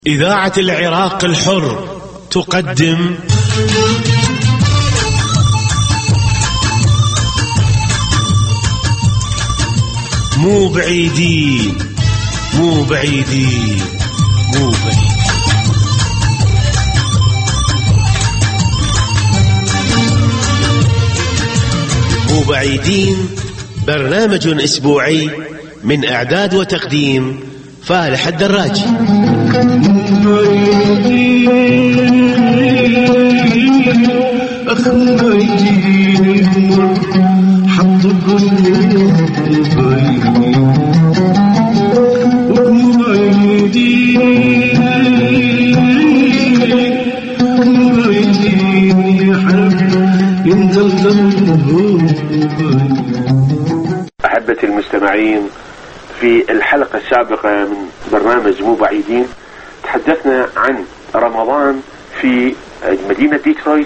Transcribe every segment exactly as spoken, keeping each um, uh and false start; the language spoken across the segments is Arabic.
إذاعة العراق الحر تقدم مو بعيدين مو بعيدين مو بعيدين مو بعيدين برنامج أسبوعي من إعداد وتقديم فالح الدراجي. أحبتي المستمعين، في الحلقة السابقة من برنامج مو بعيدين تحدثنا عن رمضان في مدينة ديترويت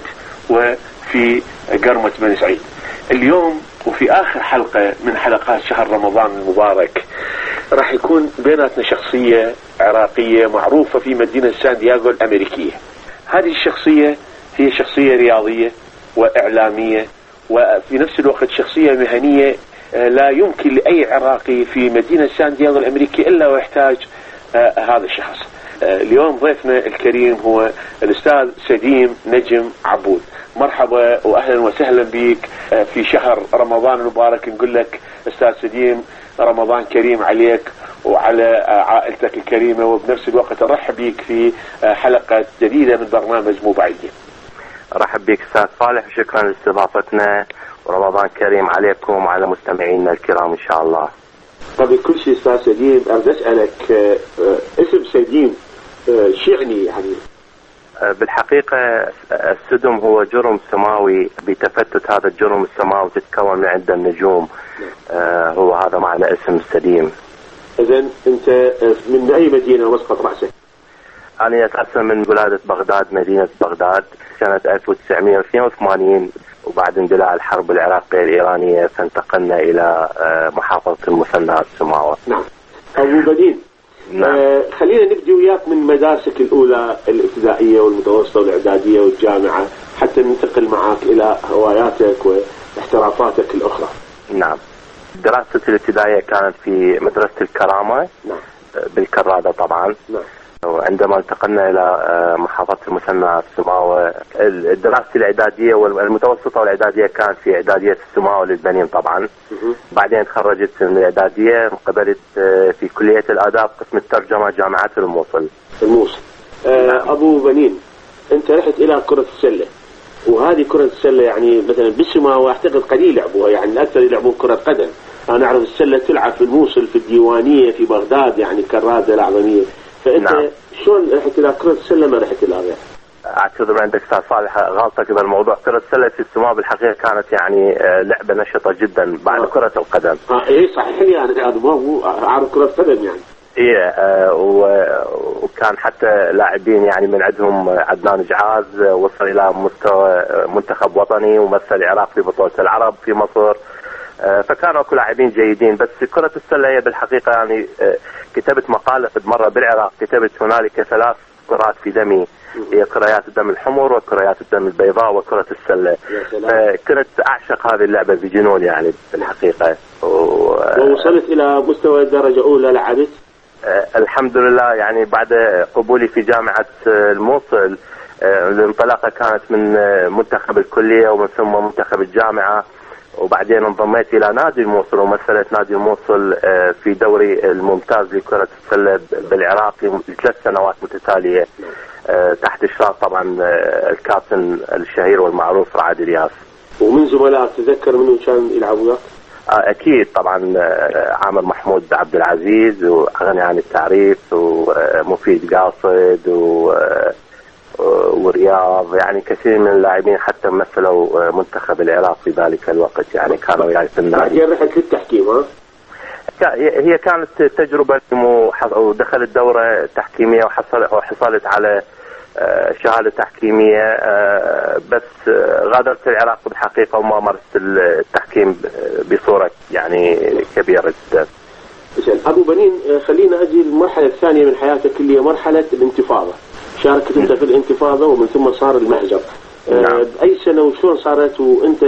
وفي قرمة بني سعيد. اليوم وفي آخر حلقة من حلقات شهر رمضان المبارك راح يكون بيناتنا شخصية عراقية معروفة في مدينة سان دياغو الأمريكية. هذه الشخصية هي شخصية رياضية وإعلامية وفي نفس الوقت شخصية مهنية لا يمكن لأي عراقي في مدينة سان دياغو الأمريكي إلا ويحتاج آه هذا الشخص. آه اليوم ضيفنا الكريم هو الأستاذ سديم نجم عبود. مرحبا وأهلا وسهلا بك آه في شهر رمضان المبارك. نقول لك أستاذ سديم رمضان كريم عليك وعلى آه عائلتك الكريمة، وبنفس الوقت أرحب بك في آه حلقة جديدة من برنامج مو بعيدين. أرحب بك أستاذ صالح وشكرا لاستضافتنا، ورمضان كريم عليكم وعلى مستمعينا الكرام إن شاء الله. قبل كل شيء أستاذ سديم أريد أسألك آه اسم سديم آه شو يعني يعني؟ آه بالحقيقة السدم هو جرم سماوي، بتفتت هذا الجرم السماوي تتكون من عدة نجوم. آه هو هذا معنى اسم سديم. إذن أنت من أي مدينة وسقط رأسك؟ أنا أتأسس من ولادة بغداد، مدينة بغداد، سنة ألف وتسعمئة واثنين وثمانين، وبعد اندلاع الحرب العراقية الإيرانية فانتقلنا إلى محافظة المثنى السماوة. نعم. أبو بدين، نعم. آه خلينا نبدأ وياك من مدارسك الأولى الابتدائية والمتوسطة والإعدادية والجامعة حتى ننتقل معك إلى هواياتك واحترافاتك الأخرى. نعم. دراستي الابتدائية كانت في مدرسة الكرامة. نعم. بالكرادة طبعا. نعم. وعندما انتقلنا إلى محافظة المثنى السماوة، دراستي الإعدادية والمتوسطة والإعدادية كانت في إعدادية السماوة للبنين طبعا. بعدين تخرجت من الإعدادية، قبلت في كلية الآداب قسم الترجمة جامعة الموصل. الموصل. آه أبو بنين، أنت رحت إلى كرة السلة، وهذه كرة السلة يعني مثلا بالسماوة أعتقد قليل لعبوها، يعني الأكثر يلعبون كرة قدم. أنا أعرف السلة تلعب في الموصل في الديوانية في بغداد، يعني كرادة الأعظمية. فأنت نعم. شلون رحت إلى كرة السلة ما رحت إلى غيرها؟ أعتذر عندك أستاذ صالح غلطك بالموضوع. كرة السلة في السماء بالحقيقة كانت يعني لعبة نشطة جدا بعد آه. كرة القدم. آه إيه صحيح لي أنا يعني مو أعرف كرة القدم يعني. إيه آه وكان حتى لاعبين يعني من عندهم عدنان جعاز وصل إلى مستوى منتخب وطني ومثل العراق في بطولة العرب في مصر. فكانوا كل لاعبين جيدين. بس كرة السلة هي بالحقيقة يعني كتبت مقالة مرة بالعراق، كتبت هنالك ثلاث كرات في دمي، هي كريات الدم الحمر وكريات الدم البيضاء وكرة السلة. كنت أعشق هذه اللعبة بجنون يعني بالحقيقة. و... ووصلت إلى مستوى الدرجة الأولى لعبت؟ الحمد لله. يعني بعد قبولي في جامعة الموصل الانطلاقة كانت من منتخب الكلية ومن ثم منتخب الجامعة، وبعدين انضميت إلى نادي الموصل ومثلت نادي الموصل في دوري الممتاز لكرة السلة بالعراق لثلاث سنوات متتالية تحت إشراف طبعا الكابتن الشهير والمعروف رعد الياس. ومن زملائك تذكر منهم كان يلعبوا وياك؟ أكيد طبعا عامر محمود عبد العزيز وغني عن التعريف ومفيد قاصد و ورياض، يعني كثير من اللاعبين حتى مثلوا منتخب العراق في ذلك الوقت، يعني كانوا وياي في النادي. هي رحلة للتحكيم ها؟ هي كانت تجربة ودخلت دورة تحكيمية وحصلت على شهادة تحكيمية، بس غادرت العراق بالحقيقة وما مارست التحكيم بصورة يعني كبيرة جدا. زين ابو بنين، خلينا اجي المرحله الثانيه من حياتك اللي هي مرحله الانتفاضه. شاركت انت في الانتفاضه ومن ثم صار المهجر. نعم. باي سنه وشلون صارت وانت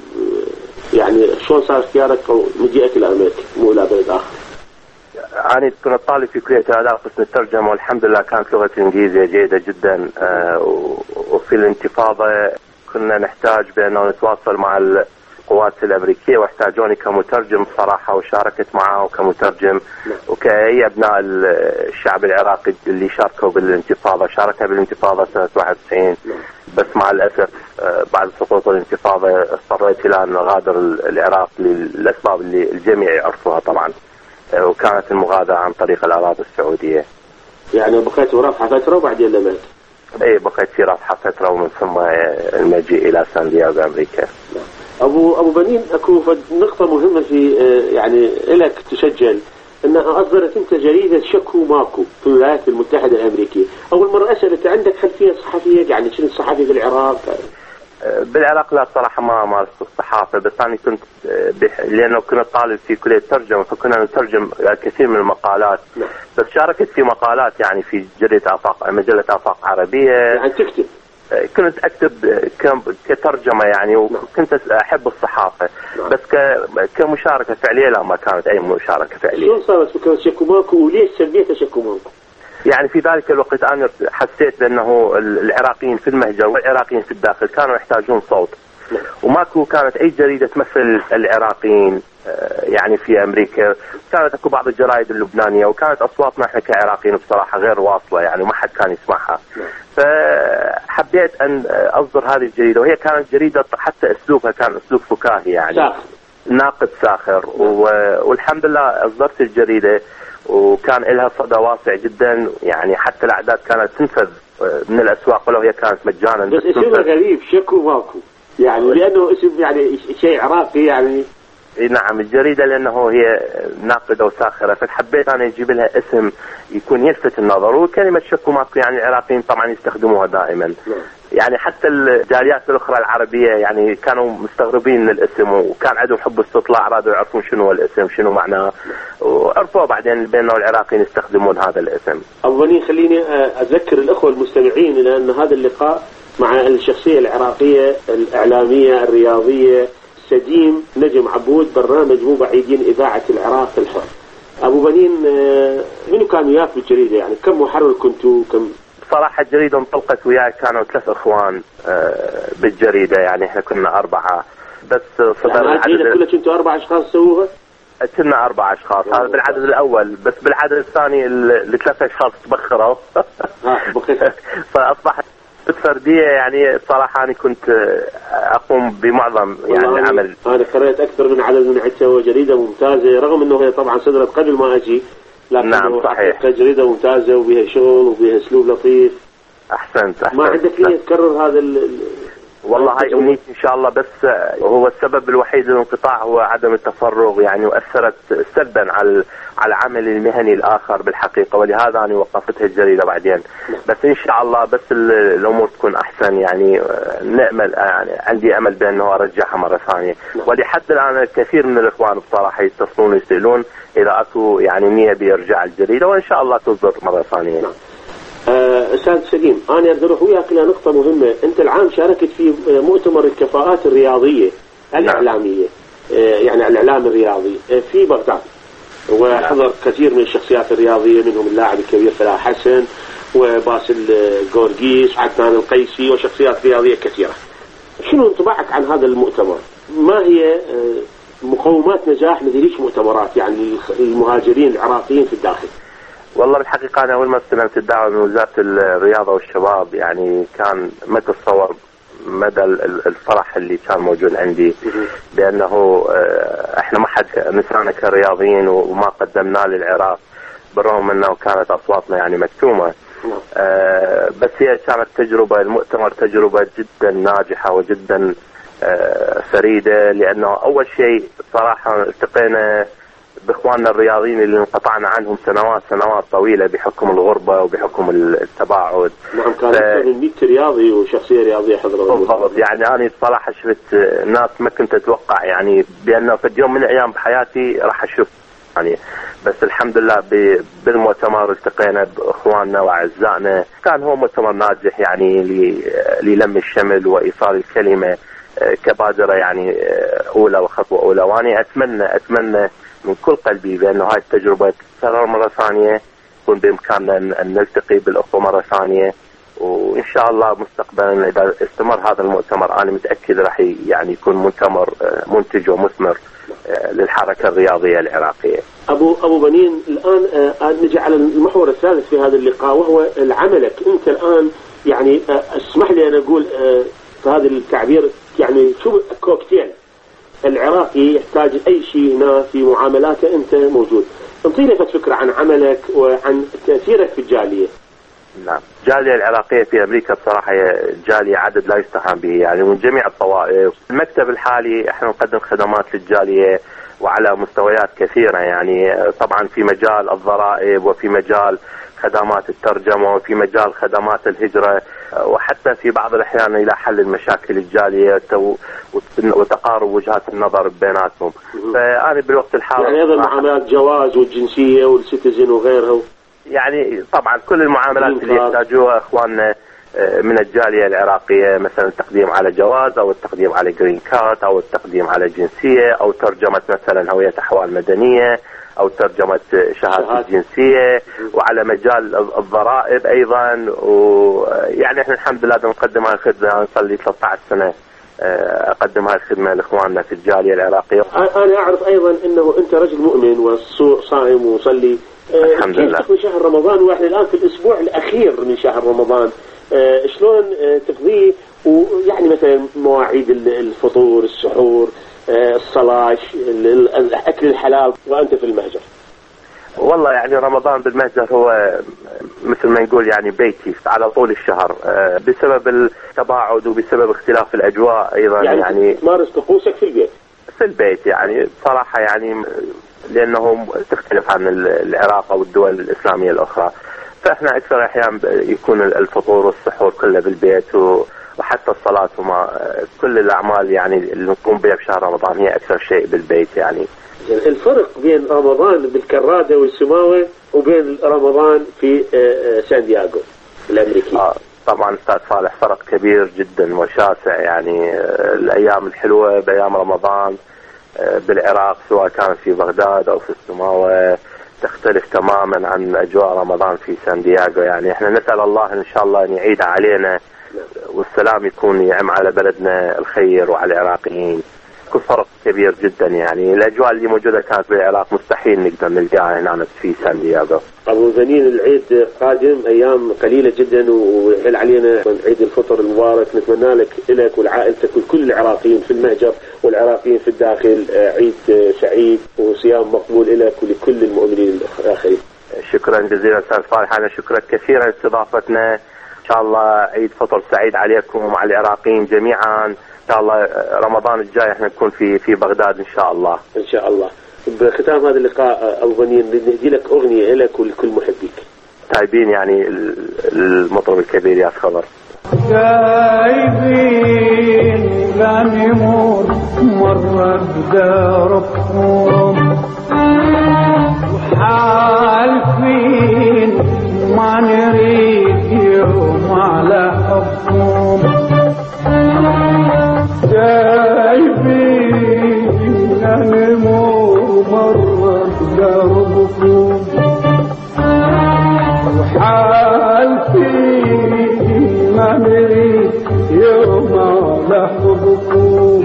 يعني شلون صار اختيارك او مجيئك الى امريكا مو الى بلد اخر؟ أنا كنت طالب في كلية الآداب قسم الترجمة، والحمد لله كانت لغتي الإنجليزية جيدة جدا. وفي الانتفاضة كنا نحتاج بأنه نتواصل مع القوات الأمريكية واحتاجوني كمترجم صراحة، وشاركت معه كمترجم وكأي أبناء الشعب العراقي اللي شاركوا بالانتفاضة. شاركنا بالانتفاضة سنة واحد وتسعين، بس مع الأسف بعد سقوط الانتفاضة اضطريت إلى أن أغادر العراق للأسباب اللي الجميع يعرفوها طبعا، وكانت المغادرة عن طريق الأراضي السعودية. يعني بقيت ورافحة فترة وبعدين لمت؟ اي بقيت في رافحة فترة ومن ثم المجيء إلى سان دييغو أمريكا. أبو أبو بنين، أكو نقطة مهمة في يعني لك تسجل أن أصدرت أنت جريدة شكو ماكو في الولايات المتحدة الأمريكية. أول مرة أسألك عندك خلفية صحفية، يعني شنو الصحفي في العراق؟ بالعراق لا صراحة ما مارست الصحافة، بس أنا كنت بح... لأنه كنت طالب في كلية ترجمة فكنا نترجم كثير من المقالات. لا. بس شاركت في مقالات يعني في جريدة آفاق، مجلة آفاق عربية. يعني تكتب؟ كنت أكتب كترجمة يعني، وكنت أحب الصحافة. لا. بس ك... كمشاركة فعلية لا، ما كانت أي مشاركة فعلية. شلون صارت فكرة شكو ماكو وليش سميتها شكو ماكو؟ يعني في ذلك الوقت أنا حسيت بأنه العراقيين في المهجر والعراقيين في الداخل كانوا يحتاجون صوت، وماكو كانت أي جريدة تمثل العراقيين يعني في أمريكا. كانت أكو بعض الجرائد اللبنانية، وكانت أصواتنا إحنا كعراقيين بصراحة غير واصلة يعني، وما حد كان يسمعها. فحبيت أن أصدر هذه الجريدة، وهي كانت جريدة حتى أسلوبها كان أسلوب فكاهي يعني ساخر. ناقد ساخر. والحمد لله أصدرت الجريدة وكان لها صدى واسع جدا يعني، حتى الأعداد كانت تنفذ من الأسواق ولو هي كانت مجانا. بس اسمها غريب شكو ماكو يعني، لأنه اسم يعني شيء عراقي يعني. نعم الجريدة لأنه هي ناقدة وساخرة، فحبيت أنا أجيب لها اسم يكون يلفت النظر. وكلمة شكو ماكو يعني العراقيين طبعا يستخدموها دائما يعني، حتى الجاليات الأخرى العربية يعني كانوا مستغربين من الاسم، وكان عندهم حب استطلاع، رادوا يعرفون شنو هو الاسم شنو معناه، وعرفوا بعدين بأنه العراقيين يستخدمون هذا الاسم. أولين خليني أذكر الأخوة المستمعين إلى أن هذا اللقاء مع الشخصية العراقية الإعلامية الرياضية سديم نجم عبود، برنامج مو بعيدين إذاعة العراق الحر. أبو بنين، منو كان وياك بالجريدة يعني؟ كم محرر كنتوا؟ كم؟ صراحة الجريدة انطلقت وياي كانوا ثلاث اخوان بالجريدة يعني، احنا كنا اربعة بس صدر يعني العدد كلها كنتوا اربع اشخاص سووها؟ كنا اربع اشخاص، هذا بالعدد الاول. بس بالعدد الثاني الثلاث اشخاص تبخروا فاصبحت فردية يعني. صراحة انا كنت اقوم بمعظم يعني عمل. انا قرأت اكثر من عدد من عدة، وجريدة ممتازة رغم انه هي طبعا صدرت قبل ما اجي، لكن نعم صحيح جريدة ممتازة وبها شغل وبها اسلوب لطيف. احسنت احسنت. ما عندك نية تكرر هذا ال والله هاي امنيتي ان شاء الله، بس هو السبب الوحيد للانقطاع هو عدم التفرغ يعني، واثرت سلبا على على العمل المهني الاخر بالحقيقه، ولهذا انا وقفتها الجريده بعدين. بس ان شاء الله بس الامور تكون احسن يعني، نامل يعني عندي امل بانه ارجعها مره ثانيه. ولحد الان كثير من الاخوان بصراحه يتصلون ويسالون اذا اكو يعني نيه بيرجع الجريده، وان شاء الله تصدر مره ثانيه. أستاذ سليم، أنا أقدر أروح وياك إلى نقطة مهمة. أنت العام شاركت في مؤتمر الكفاءات الرياضية الإعلامية يعني الإعلام الرياضي في بغداد، وحضر كثير من الشخصيات الرياضية منهم اللاعب الكبير فلاح حسن وباسل جورجيس وعدنان القيسي وشخصيات رياضية كثيرة. شنو انطباعك عن هذا المؤتمر؟ ما هي مقومات نجاح مثل هيك مؤتمرات يعني المهاجرين العراقيين في الداخل؟ والله بالحقيقة أنا أول ما استلمت الدعوة من وزارة الرياضة والشباب يعني كان ما تتصور مدى الفرح اللي كان موجود عندي، بأنه إحنا ما حد نسانا كرياضيين وما قدمناه للعراق، بالرغم أنه كانت أصواتنا يعني مكتومة. بس هي كانت تجربة، المؤتمر تجربة جدا ناجحة وجدا فريدة، لأنه أول شيء صراحة التقينا باخواننا الرياضيين اللي انقطعنا عنهم سنوات سنوات طويله بحكم الغربه وبحكم التباعد. نعم كان اكثر من مئة رياضي وشخصيه رياضيه حضروا. بالضبط يعني انا بصراحه شفت ناس ما كنت اتوقع يعني بانه في يوم من الايام بحياتي راح اشوف ثانية. بس الحمد لله بالمؤتمر التقينا بإخواننا وأعزائنا، كان هو مؤتمر ناجح يعني للم الشمل وإيصال الكلمة كبادرة يعني أولى وخطوة أولى. وأنا أتمنى أتمنى من كل قلبي بأنه هاي التجربة تتكرر مرة ثانية، يكون بإمكاننا أن نلتقي بالأخوة مرة ثانية، وإن شاء الله مستقبلا إذا استمر هذا المؤتمر أنا متأكد راح يعني يكون مؤتمر منتج ومثمر للحركة الرياضية العراقية. أبو أبو بنين، الآن نجي على المحور الثالث في هذا اللقاء، وهو عملك أنت الآن. يعني اسمح لي أن أقول في هذا التعبير، يعني شو كوكتيل العراقي يحتاج أي شيء هنا في معاملاته أنت موجود. انطيني فكرة عن عملك وعن تأثيرك في الجالية. نعم، الجالية العراقية في أمريكا بصراحة جالية عدد لا يستهان به، يعني من جميع الطوائف. المكتب الحالي احنا نقدم خدمات للجالية وعلى مستويات كثيرة، يعني طبعا في مجال الضرائب، وفي مجال خدمات الترجمة، وفي مجال خدمات الهجرة، وحتى في بعض الأحيان إلى حل المشاكل الجالية وتقارب وجهات النظر بيناتهم. فأنا بالوقت الحالي يعني أيضا معاملات جواز والجنسية والسيتيزن وغيرها، يعني طبعا كل المعاملات اللي يحتاجوها اخواننا من الجاليه العراقيه، مثلا التقديم على جواز او التقديم على جرين كارد او التقديم على جنسيه او ترجمه مثلا هويه احوال مدنيه او ترجمه شهاده الجنسيه، وعلى مجال الضرائب ايضا. ويعني احنا الحمد لله نقدم هاي الخدمه، صار لي ثلاثة عشر سنه اقدم هاي الخدمه لاخواننا في الجاليه العراقيه. انا اعرف ايضا انه انت رجل مؤمن وصائم وصلي. الحمد لله. كيف تقضي شهر رمضان واحنا الآن في الأسبوع الأخير من شهر رمضان؟ آه شلون آه تقضيه؟ ويعني مثلا مواعيد الفطور، السحور، آه الصلاة، الأكل الحلال وأنت في المهجر. والله يعني رمضان بالمهجر هو مثل ما نقول يعني بيتي على طول الشهر، آه بسبب التباعد وبسبب اختلاف الأجواء أيضا. يعني, يعني تمارس طقوسك في البيت؟ في البيت يعني بصراحة، يعني لأنه تختلف عن العراق أو الدول الإسلامية الأخرى، فإحنا أكثر أحيان يكون الفطور والسحور كله بالبيت، وحتى الصلاة وما كل الأعمال يعني اللي نقوم بها بشهر رمضان هي أكثر شيء بالبيت. يعني الفرق بين رمضان بالكرادة والسماوة وبين رمضان في سان دياغو الأمريكي. آه طبعا أستاذ صالح فرق كبير جدا وشاسع. يعني الأيام الحلوة بأيام رمضان بالعراق سواء كان في بغداد أو في السماوة تختلف تماما عن أجواء رمضان في سان دياغو. يعني احنا نسأل الله إن شاء الله أن يعيد علينا والسلام يكون يعم على بلدنا الخير وعلى العراقيين. كل فرق كبير جدا، يعني الأجواء اللي موجودة كانت بالعراق مستحيل نقدر نلقاها هنا في سان دياغو. أبو بنين، العيد قادم، أيام قليلة جدا ويحل علينا عيد الفطر المبارك. نتمنى لك لك ولعائلتك وكل العراقيين في المهجر والعراقيين في الداخل عيد سعيد وصيام مقبول لك ولكل المؤمنين الآخرين. شكرا جزيلا أستاذ صالح، أنا شكرا كثيرا لاستضافتنا. إن شاء الله عيد فطر سعيد عليكم ومع العراقيين جميعا. إن شاء الله رمضان الجاي احنا نكون في في بغداد إن شاء الله. إن شاء الله. بختام هذا اللقاء أبو بنين نهدي لك أغنية لك ولكل محبيك. تايبين يعني المطرب الكبير يا خبر. تايبين لن يمر مرة بداركم وحالفين ما نريد يوم على حبكم. تايبين لن يمر مرة بداركم وحالفين ما نريد يوم على حبكم.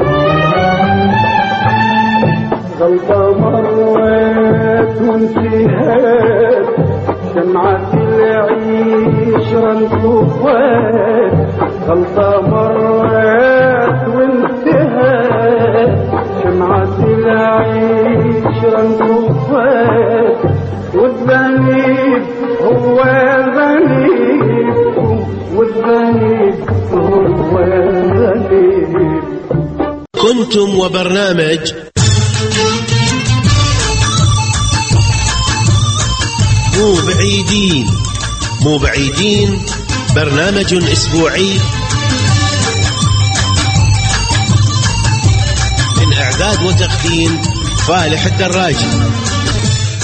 غلطة مرت وانتهت شمعة العيشرة انطفت. غلطة مرت وانتهت شمعة العيشرة انطفت. والذنب هو ذنب والذنب هو ذنب. كنتم وبرنامج مو بعيدين. مو بعيدين برنامج أسبوعي من إعداد وتقديم فالح الدراجي.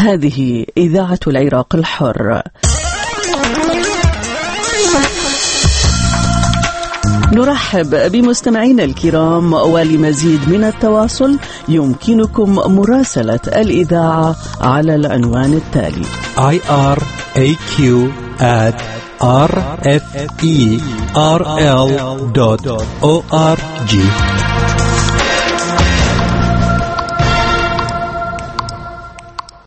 هذه إذاعة العراق الحر. نرحب بمستمعينا الكرام، ولمزيد من التواصل يمكنكم مراسلة الإذاعة على العنوان التالي آي آر إيه كيو آت آر إف إي آر إل دوت أو آر جي.